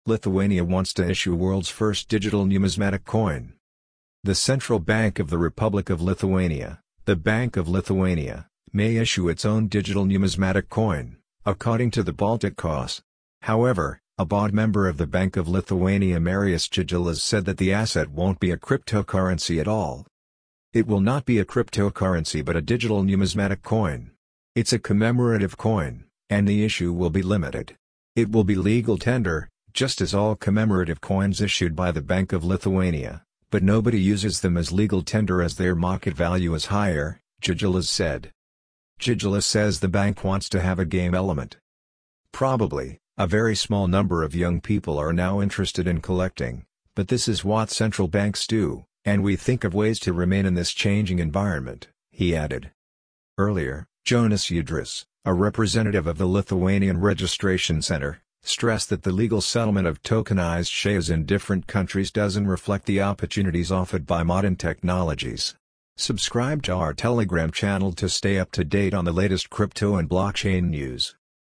Lithuania wants to issue world's first digital numismatic coin. The Central Bank of the Republic of Lithuania, the Bank of Lithuania, may issue its own digital numismatic coin, according to the Baltic Kos. However, a board member of the Bank of Lithuania, Marius Čižilas, said that the asset won't be a cryptocurrency at all. It will not be a cryptocurrency but a digital numismatic coin. It's a commemorative coin, and the issue will be limited. It will be legal tender, just as all commemorative coins issued by the Bank of Lithuania, but nobody uses them as legal tender as their market value is higher, Čižilas said. Čižilas says the bank wants to have a game element. Probably, a very small number of young people are now interested in collecting, but this is what central banks do, and we think of ways to remain in this changing environment, he added. Earlier, Jonas Udris, a representative of the Lithuanian Registration Center, stressed that the legal settlement of tokenized shares in different countries doesn't reflect the opportunities offered by modern technologies. Subscribe to our Telegram channel to stay up to date on the latest crypto and blockchain news.